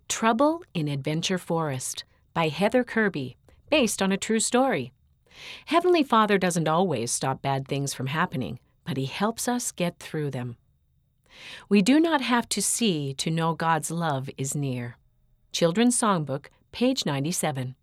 Trouble in Adventure Forest by Heather Kirby, based on a true story. Heavenly Father doesn't always stop bad things from happening, but He helps us get through them. We do not have to see to know God's love is near. Children's Songbook, page 97.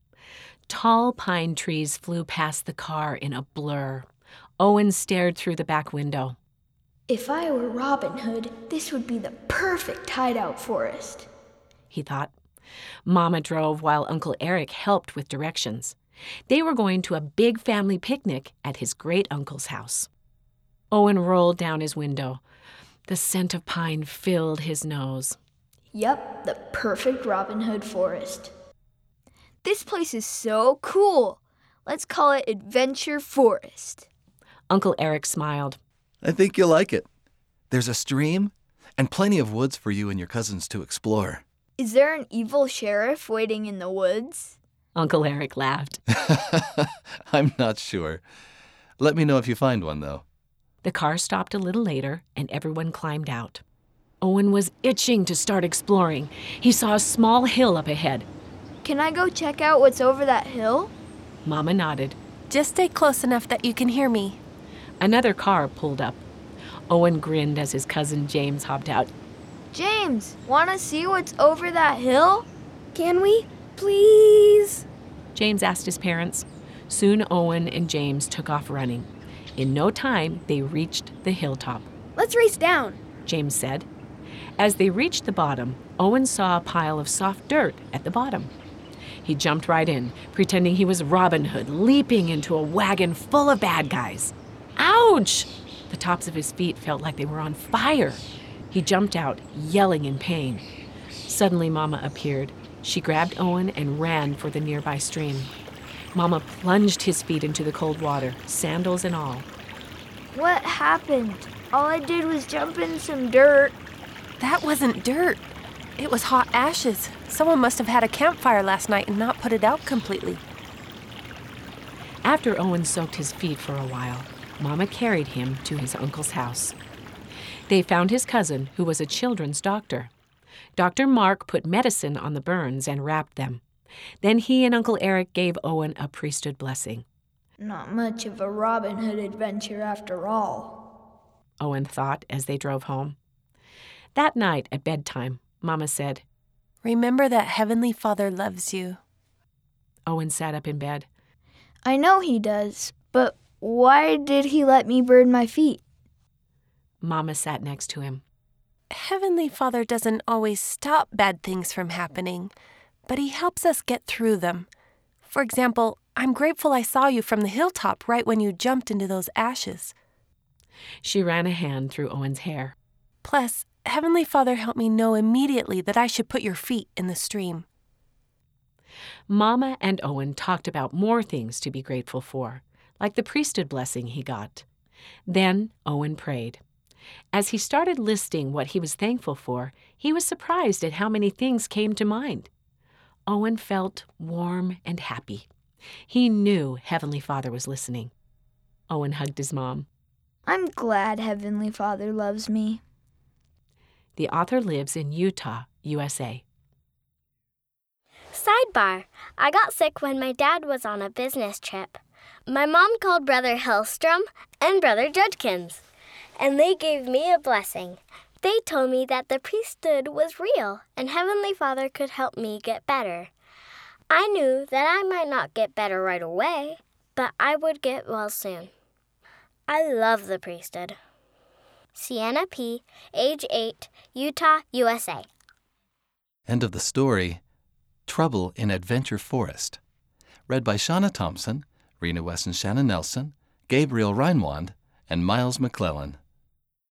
Tall pine trees flew past the car in a blur. Owen stared through the back window. If I were Robin Hood, this would be the perfect hideout forest, he thought. Mama drove while Uncle Eric helped with directions. They were going to a big family picnic at his great-uncle's house. Owen rolled down his window. The scent of pine filled his nose. Yep, the perfect Robin Hood forest. This place is so cool. Let's call it Adventure Forest. Uncle Eric smiled. I think you'll like it. There's a stream and plenty of woods for you and your cousins to explore. Is there an evil sheriff waiting in the woods? Uncle Eric laughed. I'm not sure. Let me know if you find one, though. The car stopped a little later, and everyone climbed out. Owen was itching to start exploring. He saw a small hill up ahead. Can I go check out what's over that hill? Mama nodded. Just stay close enough that you can hear me. Another car pulled up. Owen grinned as his cousin James hopped out. James, want to see what's over that hill? Can we? Please? James asked his parents. Soon Owen and James took off running. In no time, they reached the hilltop. Let's race down, James said. As they reached the bottom, Owen saw a pile of soft dirt at the bottom. He jumped right in, pretending he was Robin Hood, leaping into a wagon full of bad guys. Ouch! The tops of his feet felt like they were on fire. He jumped out, yelling in pain. Suddenly, Mama appeared. She grabbed Owen and ran for the nearby stream. Mama plunged his feet into the cold water, sandals and all. What happened? All I did was jump in some dirt. That wasn't dirt. It was hot ashes. Someone must have had a campfire last night and not put it out completely. After Owen soaked his feet for a while, Mama carried him to his uncle's house. They found his cousin, who was a children's doctor. Dr. Mark put medicine on the burns and wrapped them. Then he and Uncle Eric gave Owen a priesthood blessing. Not much of a Robin Hood adventure after all, Owen thought as they drove home. That night at bedtime, Mama said, Remember that Heavenly Father loves you. Owen sat up in bed. I know He does, but why did He let me burn my feet? Mama sat next to him. Heavenly Father doesn't always stop bad things from happening, but He helps us get through them. For example, I'm grateful I saw you from the hilltop right when you jumped into those ashes. She ran a hand through Owen's hair. Plus, Heavenly Father helped me know immediately that I should put your feet in the stream. Mama and Owen talked about more things to be grateful for, like the priesthood blessing he got. Then Owen prayed. As he started listing what he was thankful for, he was surprised at how many things came to mind. Owen felt warm and happy. He knew Heavenly Father was listening. Owen hugged his mom. I'm glad Heavenly Father loves me. The author lives in Utah, USA. Sidebar: I got sick when my dad was on a business trip. My mom called Brother Hellstrom and Brother Judkins, and they gave me a blessing. They told me that the priesthood was real and Heavenly Father could help me get better. I knew that I might not get better right away, but I would get well soon. I love the priesthood. Sienna P., age 8, Utah, USA. End of the story, Trouble in Adventure Forest. Read by Shauna Thompson, Rena Wesson Shannon Nelson, Gabriel Reinwand, and Miles McClellan.